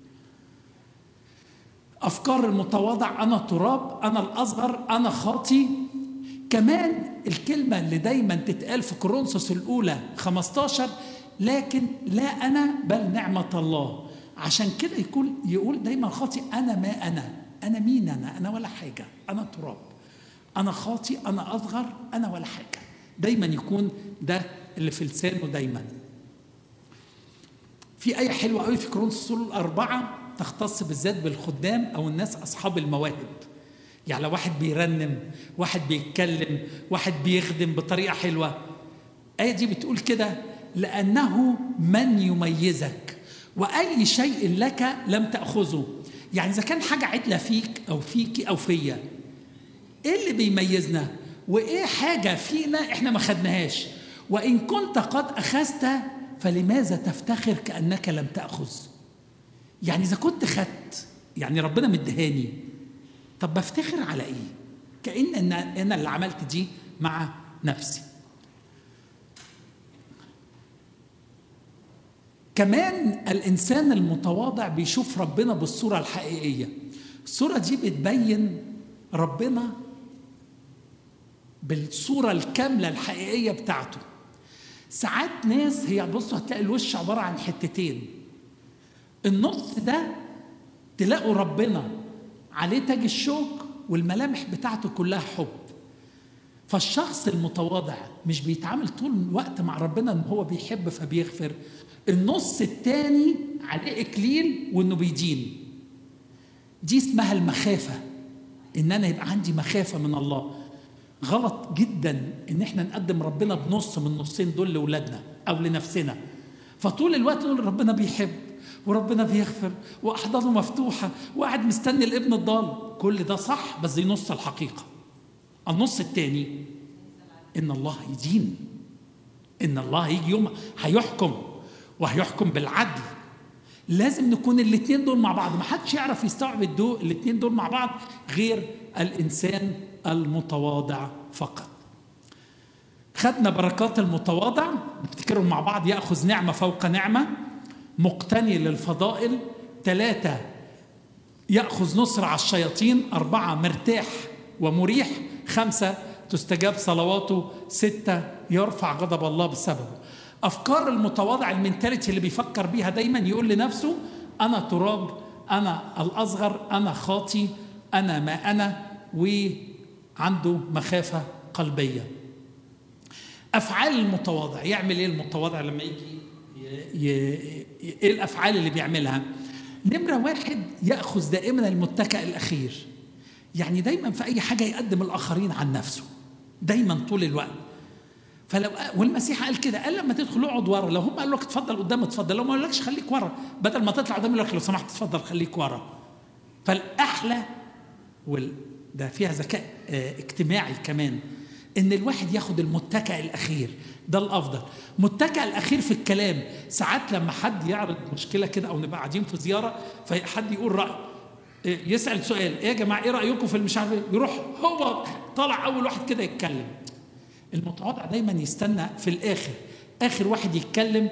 Speaker 1: افكار المتواضع: انا تراب، انا الاصغر، انا خاطي. كمان الكلمه اللي دايما تتقال في كورنثوس الاولى 15: لكن لا انا بل نعمه الله. عشان كده يقول دايما خاطي: انا ما انا مين؟ انا ولا حاجه، انا تراب، انا خاطي، انا اصغر، انا ولا حاجه. دايما يكون ده اللي في لسانه دايما. في آية حلوة قوي في كورنثوس 4 تختص بالذات بالخدام أو الناس أصحاب المواهب. يعني لو واحد بيرنم، واحد بيتكلم، واحد بيخدم بطريقة حلوة. الآية دي بتقول كده: لأنه من يميزك وأي شيء لك لم تأخذه. يعني إذا كان حاجة عدلة فيك أو فيكي أو فيا، إيه اللي بيميزنا؟ وإيه حاجة فينا إحنا ما خدناهاش؟ وإن كنت قد أخذت فلماذا تفتخر كأنك لم تأخذ؟ يعني إذا كنت خدت، يعني ربنا مدهاني، طب بفتخر على إيه؟ كأن أنا اللي عملت دي مع نفسي. كمان الإنسان المتواضع بيشوف ربنا بالصورة الحقيقية. الصورة دي بتبين ربنا بالصورة الكاملة الحقيقية بتاعته. ساعات ناس هي بصوا هتلاقي الوش عبارة عن حتتين، النص ده تلاقوا ربنا عليه تاج الشوك والملامح بتاعته كلها حب. فالشخص المتواضع مش بيتعامل طول الوقت مع ربنا ان هو بيحب فبيغفر، النص التاني عليه اكليل وانه بيدين. دي اسمها المخافة، ان انا يبقى عندي مخافة من الله. غلط جدا ان احنا نقدم ربنا بنص من النصين دول لاولادنا او لنفسنا. فطول الوقت نقول ربنا بيحب وربنا بيغفر واحضانه مفتوحه وقاعد مستني الابن الضال. كل ده صح، بس دي نص الحقيقه. النص الثاني ان الله يدين، ان الله يجي يوم هيحكم وهيحكم بالعدل. لازم نكون الاثنين دول مع بعض. ما حدش يعرف يستوعب الاثنين دول مع بعض غير الانسان المتواضع فقط. خدنا بركات المتواضع، نفتكرهم مع بعض: يأخذ نعمة فوق نعمة، مقتني للفضائل، 3 يأخذ نصر على الشياطين، 4 مرتاح ومريح، 5 تستجاب صلواته، 6 يرفع غضب الله بسببه. أفكار المتواضع المنتاليتي اللي بيفكر بيها دايما يقول لنفسه: أنا تراب، أنا الأصغر، أنا خاطي، أنا ما أنا، وعنده مخافة قلبية. أفعال المتواضع، يعمل إيه المتواضع لما يجي إيه الأفعال اللي بيعملها؟ نمرة 1 يأخذ دائما المتكئ الأخير. يعني دايما في أي حاجة يقدم الآخرين عن نفسه دايما طول الوقت. والمسيح قال كده، قال لما تدخل اقعد ورا، لو هم قالوا لك اتفضل قدام اتفضل، لو ما قالكش خليك ورا، بدل ما تطلع قدام يقول لك لو سمحت اتفضل خليك ورا. فالأحلى ده فيها ذكاء اجتماعي كمان، ان الواحد ياخد المتكئ الاخير، ده الافضل. متكئ الاخير في الكلام. ساعات لما حد يعرض مشكله كده او نبقى قاعدين في زياره فحد يقول راي، يسال سؤال: ايه يا جماعه ايه رايكم في المش عارف، يروح هو طالع اول واحد كده يتكلم. المتواضع دايما يستنى في الاخر، اخر واحد يتكلم،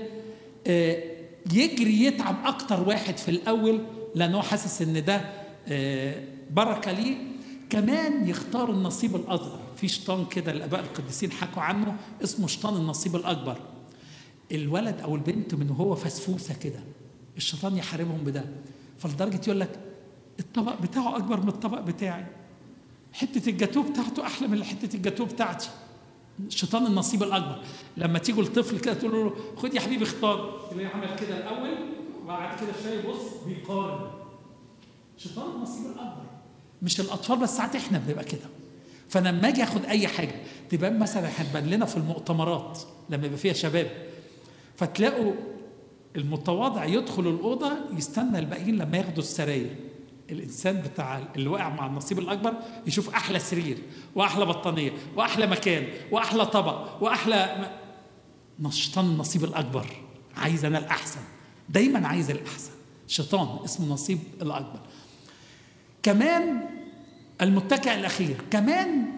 Speaker 1: يجري يتعب اكتر واحد في الاول لانه حاسس ان ده بركه ليه. كمان يختار النصيب الاصغر. في شيطان كده الاباء القديسين حكوا عنه اسمه شيطان النصيب الاكبر. الولد او البنت من هو فسفوسه كده الشيطان يحاربهم بده، فلدرجه يقول لك الطبق بتاعه اكبر من الطبق بتاعي، حته الجاتوه بتاعته احلى من حته الجاتوه بتاعتي. شيطان النصيب الاكبر. لما تيجوا لطفل كده تقول له خد يا حبيبي اختار، تلاقيه عمل كده الاول وبعد كده شويه يبص بيقارن. شيطان النصيب الاكبر. مش الاطفال بس، ساعات احنا بنبقى كده. فلما اجي اخد اي حاجه تبان مثلا، هتبان لنا في المؤتمرات لما يبقى فيها شباب، فتلاقوا المتواضع يدخل الاوضه يستنى الباقيين لما ياخدوا السراير. الانسان بتاع اللي واقع مع النصيب الاكبر يشوف احلى سرير واحلى بطانيه واحلى مكان واحلى طبق واحلى شيطان النصيب الاكبر عايز انا الاحسن، دايما عايز الاحسن. شيطان اسمه النصيب الاكبر. كمان المتكئ الاخير كمان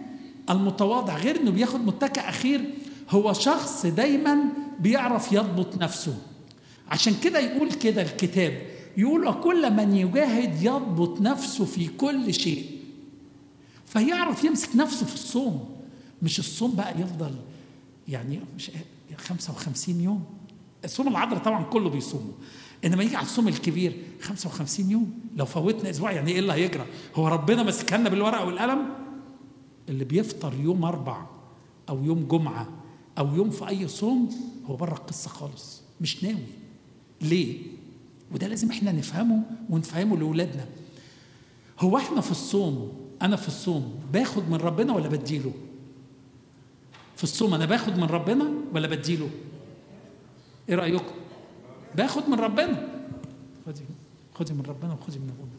Speaker 1: المتواضع غير انه بياخد متكئ اخير، هو شخص دايما بيعرف يضبط نفسه. عشان كده يقول كده الكتاب، يقول كل من يجاهد يضبط نفسه في كل شيء. فيعرف يمسك نفسه في الصوم. مش الصوم بقى يفضل يعني مش 55 يوم. الصوم العذراء طبعا كله بيصومه، انما يجي على الصوم الكبير 55 يوم. لو فوتنا اسبوع يعني ايه اللي هيجرى؟ هو ربنا ماسكها لنا بالورقه والقلم؟ اللي بيفطر يوم 4 او يوم جمعه او يوم في اي صوم هو بره القصه خالص، مش ناوي. ليه؟ وده لازم احنا نفهمه ونفهمه لاولادنا. هو احنا في الصوم، انا في الصوم باخد من ربنا ولا بديله؟ في الصوم انا باخد من ربنا ولا بديله؟ ايه رايكم؟ باخد من ربنا. خدي من ربنا وخدي من ابونا.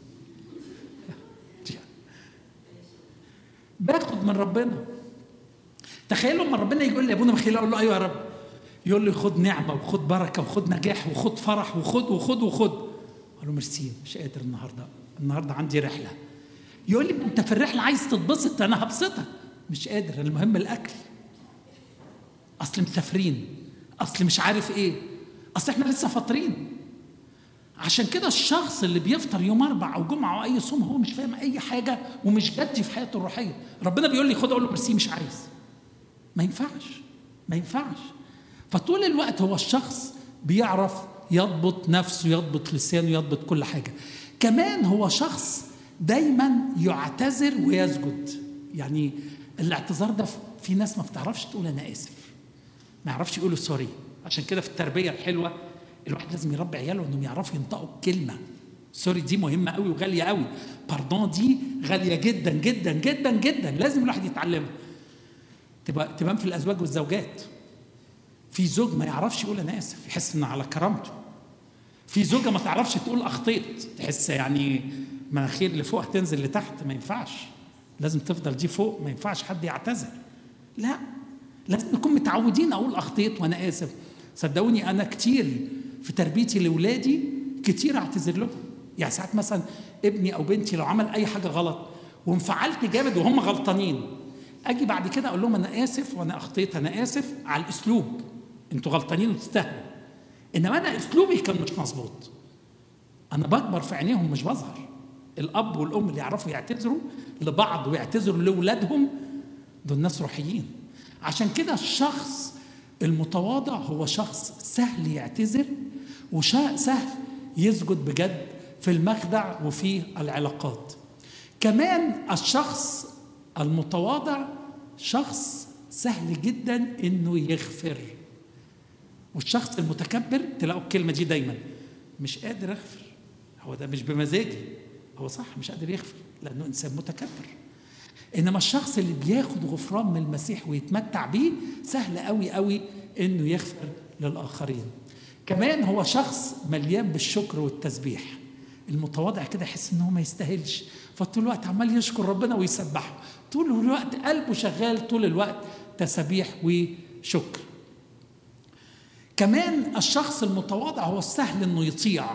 Speaker 1: باخد من ربنا. تخيلوا لما ربنا يقول لي يا ابونا مخيل، اقول له ايوه يا رب، يقول لي خد نعمه وخد بركه وخد نجاح وخد فرح وخد وخد وخد. اقول له ميرسي، مش قادر النهارده عندي رحله. يقول لي انت في الرحله عايز تتبسط، انا هبسطك. مش قادر، المهم الاكل، اصل مسافرين، اصل مش عارف ايه، اصل احنا لسه فاطرين. عشان كده الشخص اللي بيفطر يوم 4 او جمعه او اي صوم هو مش فاهم اي حاجه ومش جدي في حياته الروحيه. ربنا بيقول لي خد، اقول له ميرسي مش عايز. ما ينفعش. فطول الوقت هو الشخص بيعرف يضبط نفسه، يضبط لسانه، يضبط كل حاجه. كمان هو شخص دايما يعتذر ويسجد. يعني الاعتذار ده في ناس ما بتعرفش تقول انا اسف، ما يعرفش يقولوا سوري. عشان كده في التربيه الحلوه الواحد لازم يربي عياله انهم يعرفوا ينطقوا الكلمه. سوري دي مهمه قوي وغاليه قوي. باردون دي غاليه جدا جدا جدا جدا، لازم الواحد يتعلمها. تبان في الازواج والزوجات. في زوج ما يعرفش يقول انا اسف، يحس انه على كرامته. في زوجه ما تعرفش تقول اخطيت، تحس يعني مناخير اللي فوق هتنزل لتحت. ما ينفعش، لازم تفضل دي فوق، ما ينفعش حد يعتذر. لا، لازم نكون متعودين اقول اخطيت وانا اسف. صدقوني انا كتير في تربيتي لاولادي كتير اعتذر لهم. يعني ساعات مثلا ابني او بنتي لو عمل اي حاجه غلط وانفعلت جامد وهم غلطانين، اجي بعد كده اقول لهم انا اسف وانا اخطيت، انا اسف على الاسلوب، انتوا غلطانين وتستاهلوا. انما انا اسلوبي كان مش مظبوط. انا بكبر في عينيهم مش بظهر. الاب والام اللي يعرفوا يعتذروا لبعض ويعتذروا لاولادهم دول ناس روحيين. عشان كده الشخص المتواضع هو شخص سهل يعتذر وسهل يسجد بجد في المخدع وفي العلاقات. كمان الشخص المتواضع شخص سهل جدا انه يغفر. والشخص المتكبر تلاقوا الكلمه دي دايما، مش قادر اغفر. هو ده مش بمزاجي، هو صح مش قادر يغفر لانه انسان متكبر. انما الشخص اللي بياخد غفران من المسيح ويتمتع بيه سهل قوي قوي انه يغفر للاخرين. كمان هو شخص مليان بالشكر والتسبيح. المتواضع كده يحس انه ما يستاهلش، فطول الوقت عمال يشكر ربنا ويسبحه، طول الوقت قلبه شغال، طول الوقت تسبيح وشكر. كمان الشخص المتواضع هو السهل انه يطيع.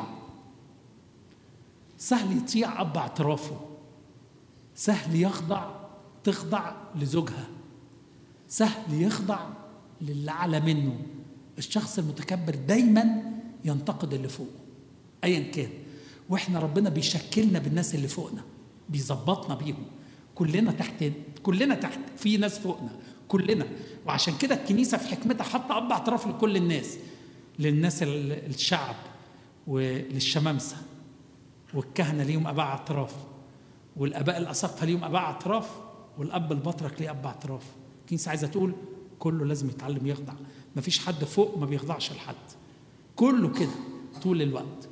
Speaker 1: سهل يطيع اب اعترافه، سهل تخضع لزوجها، سهل يخضع للي اعلى منه. الشخص المتكبر دايما ينتقد اللي فوقه ايا كان. واحنا ربنا بيشكلنا بالناس اللي فوقنا، بيظبطنا بيهم. كلنا تحت في ناس فوقنا كلنا. وعشان كده الكنيسه في حكمتها حاطه اب اعتراف لكل الناس، للناس الشعب وللشمامسه، والكهنه ليهم اباء اعتراف، والاباء الاساقفه ليهم اباء اعتراف، والاب البطرك ليه اب اعتراف. الكنيسه عايزه تقول كله لازم يتعلم يخضع. مفيش حد فوق ما بيخضعش لحد، كله كده طول الوقت.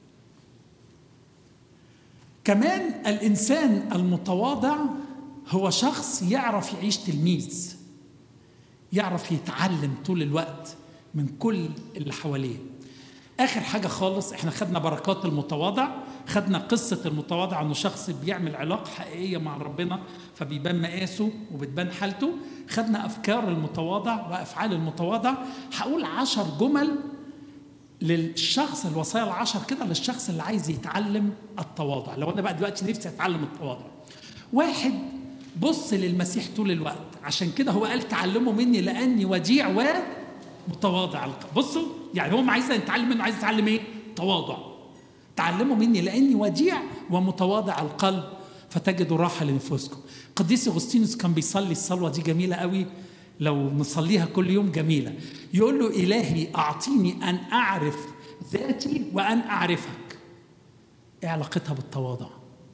Speaker 1: كمان الانسان المتواضع هو شخص يعرف يعيش تلميذ، يعرف يتعلم طول الوقت من كل اللي حواليه. آخر حاجة خالص، احنا خدنا بركات المتواضع، خدنا قصة المتواضع انه شخص بيعمل علاقة حقيقية مع ربنا فبيبان مقاسه وبتبان حالته. خدنا أفكار المتواضع وأفعال المتواضع. هقول 10 جمل للشخص، الوصايا 10 كده للشخص اللي عايز يتعلم التواضع. لو أنا بقى دلوقتي نفسي أتعلم التواضع: 1، بص للمسيح طول الوقت. عشان كده هو قال تعلموا مني لاني وديع ومتواضع القلب. بصوا يعني هو ما عايز نتعلم منه، عايز يتعلم ايه؟ تواضع. تعلموا مني لاني وديع ومتواضع القلب فتجدوا راحه لنفوسكم. قديس اغسطينوس كان بيصلي الصلوه دي جميله قوي، لو نصليها كل يوم جميله. يقول له الهي اعطيني ان اعرف ذاتي وان اعرفك. ايه علاقتها بالتواضع؟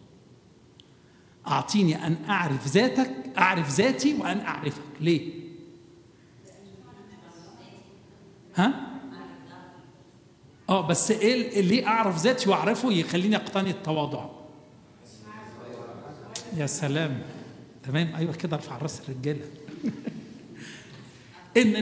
Speaker 1: اعطيني ان اعرف ذاتك، اعرف ذاتي وان اعرفك. ليه؟ بس ايه ليه اعرف ذاتي واعرفه يخليني اقتني التواضع؟ يا سلام، تمام، ايوه كده، ارفع راس الرجاله. ان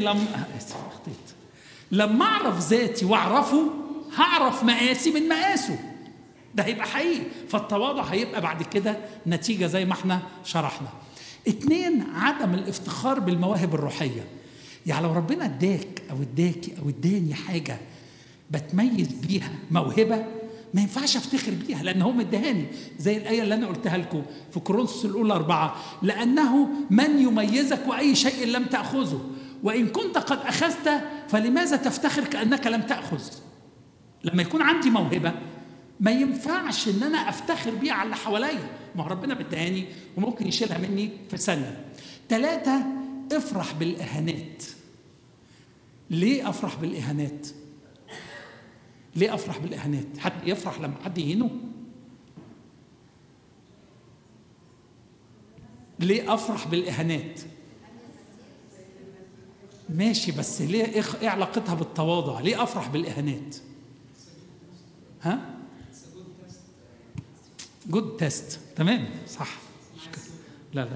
Speaker 1: لما اعرف ذاتي واعرفه هعرف مقاسي من مقاسه. ده هيبقى حقيقي. فالتواضع هيبقى بعد كده نتيجه زي ما احنا شرحنا. 2، عدم الافتخار بالمواهب الروحيه. يعني لو ربنا اداك او اداكي او اداني حاجه بتميز بيها، موهبه، ما ينفعش افتخر بيها لان هو مدهاني. زي الايه اللي انا قلتها لكم في كورنثوس الاولى 4، لانه من يميزك واي شيء لم تاخذه، وان كنت قد اخذت فلماذا تفتخر كانك لم تاخذ؟ لما يكون عندي موهبه ما ينفعش ان انا افتخر بيها على اللي حواليا، ما هو ربنا مدهاني وممكن يشيلها مني في ثانيه. 3، افرح بالاهانات. ليه افرح بالاهانات؟ ليه افرح بالاهانات؟ حد يفرح لما حد يهينه؟ ليه افرح بالاهانات؟ ماشي، بس ليه؟ ايه علاقتها بالتواضع؟ ليه افرح بالاهانات؟ جود تيست، تمام، صح. لا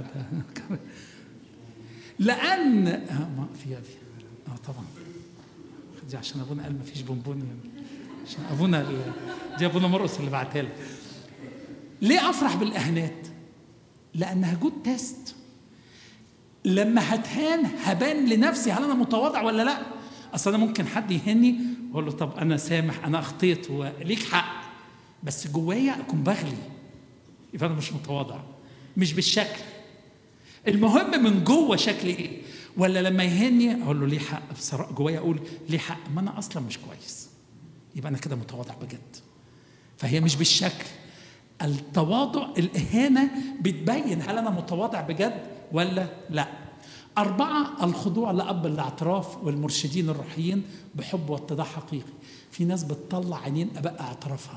Speaker 1: لان ما في طبعا دي عشان ابونا قال ما فيش بونبون، يعني عشان ابونا دي ابونا مرقس اللي بعتها لي. ليه افرح بالاهانات؟ لانها جود تيست. لما هتهان هبان لنفسي هل انا متواضع ولا لا. اصل انا ممكن حد يهني واقول له طب انا سامح، انا اخطيت وليك حق، بس جوايا اكون بغلي، يبقى انا مش متواضع. مش بالشكل، المهم من جوه شكلي ايه. ولا لما يهني اقول له ليه حق، بصراحه جوايا اقول ليه حق، ما انا اصلا مش كويس، يبقى انا كده متواضع بجد. فهي مش بالشكل. التواضع، الاهانه بتبين هل انا متواضع بجد ولا لا. 4، الخضوع لأب الاعتراف والمرشدين الروحيين بحب واتضاع حقيقي. في ناس بتطلع عينين اباء اعترافها.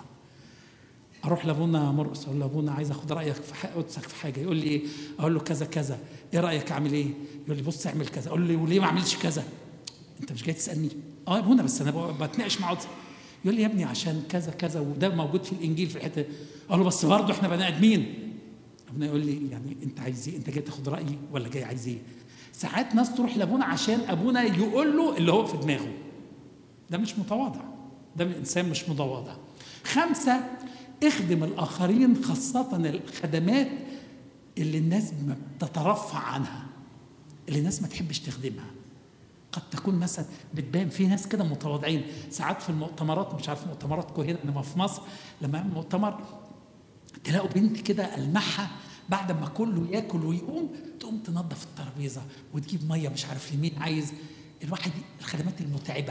Speaker 1: اروح لابونا مرقس اقول له ابونا عايز اخد رايك في قدسك في حاجه. يقول لي ايه؟ اقول له كذا كذا. ايه رايك اعمل ايه؟ يقول لي بص اعمل كذا. اقول له وليه ما اعملش كذا؟ انت مش جاي تسالني؟ يا ابونا بس انا بتناقش مع قدسك. يقول لي يا ابني عشان كذا كذا وده موجود في الانجيل في الحته. اقول له بس برضه احنا بني ادمين. ابونا يقول لي يعني انت عايز ايه؟ انت جاي تاخد رايي ولا جاي عايز ايه؟ ساعات ناس تروح لابونا عشان ابونا يقول له اللي هو في دماغه. ده مش متواضع، ده انسان مش متواضع. 5، اخدم الآخرين، خاصة الخدمات اللي الناس بتترفع عنها، اللي الناس ما تحبش تخدمها. قد تكون مثلا بتبان في ناس كده متواضعين. ساعات في المؤتمرات، مش عارف مؤتمراتكم هنا انما في مصر لما يعمل مؤتمر تلاقوا بنت كده ألمعها بعد ما كله ياكل ويقوم تقوم تنظف الترابيزه وتجيب ميه مش عارف لمين عايز. الواحد الخدمات المتعبه،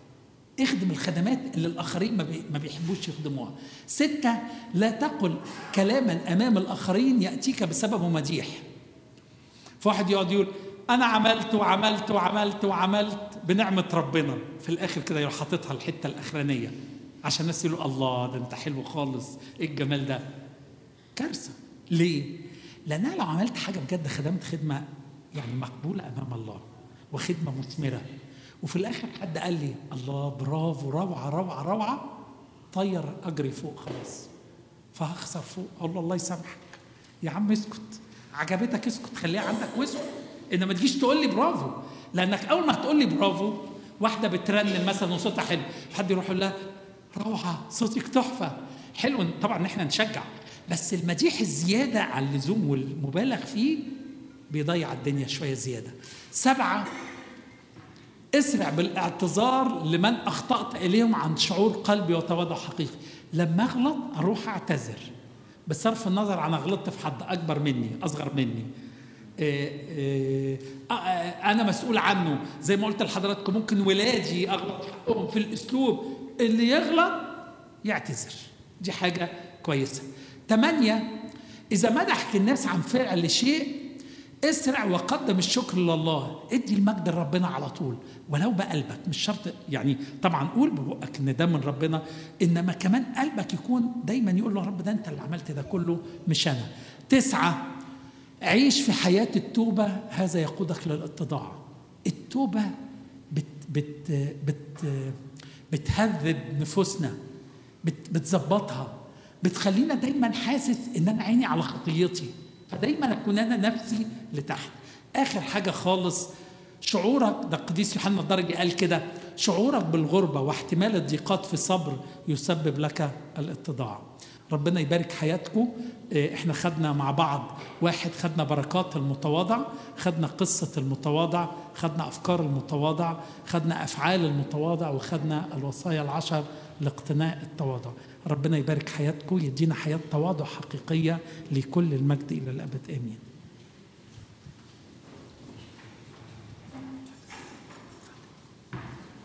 Speaker 1: اخدم الخدمات اللي الآخرين ما بيحبوش يخدموها. 6، لا تقل كلاما أمام الآخرين يأتيك بسببه مديح. فواحد يقعد يقول أنا عملت وعملت وعملت وعملت بنعمة ربنا، في الآخر كده يروح حاططها الحتة الأخرانية عشان الناس يقولوا الله ده أنت حلو خالص، إيه الجمال ده. كارثة. ليه؟ لأنها لو عملت حاجة بجد، خدمت خدمة يعني مقبولة أمام الله وخدمة مثمرة، وفي الآخر حد قال لي الله برافو روعة روعة روعة، طير أجري فوق خلاص، فهخسر فوق. أقول له الله يسامحك يا عم، اسكت، عجبتك اسكت، خليها عندك واسكت، إنما ما تجيش تقول لي برافو. لأنك أول ما تقول لي برافو، واحدة بترنم مثلا وصوتها حلو، حد يروح يقول لها روعة صوتك تحفة، حلو. طبعا إحنا نشجع، بس المديح الزيادة عن اللزوم والمبالغ فيه بيضيع الدنيا شوية زيادة. 7، اسرع بالاعتذار لمن أخطأت إليهم عن شعور قلبي وتواضع حقيقي. لما أغلط أروح أعتذر، بصرف النظر عن غلطت في حد اكبر مني اصغر مني، انا مسؤول عنه. زي ما قلت لحضراتكم ممكن ولادي اغلط حقهم في الاسلوب، اللي يغلط يعتذر، دي حاجه كويسه. 8، اذا مدحك الناس عن فعل شيء اسرع وقدم الشكر لله، ادي المجد لربنا على طول ولو بقلبك، مش شرط يعني طبعا قول ببقك ان ده من ربنا، انما كمان قلبك يكون دايما يقول له يا رب ده انت اللي عملت ده كله مش انا. 9، عيش في حياة التوبة، هذا يقودك للاتضاع. التوبة بتهذب نفوسنا، بتظبطها، بتخلينا دايما حاسس ان انا عيني على خطيتي، فدايما اكون انا نفسي لتحت. اخر حاجه خالص، شعورك، ده القديس يوحنا الدرجي قال كده، شعورك بالغربه واحتمال الضيقات في صبر يسبب لك الاتضاع. ربنا يبارك حياتكم. احنا خدنا مع بعض، واحد خدنا بركات المتواضع، خدنا قصه المتواضع، خدنا افكار المتواضع، خدنا افعال المتواضع، وخدنا الوصايا العشر لاقتناء التواضع. ربنا يبارك حياتكم، يدينا حياة تواضع حقيقية، لكل المجد إلى الأبد آمين.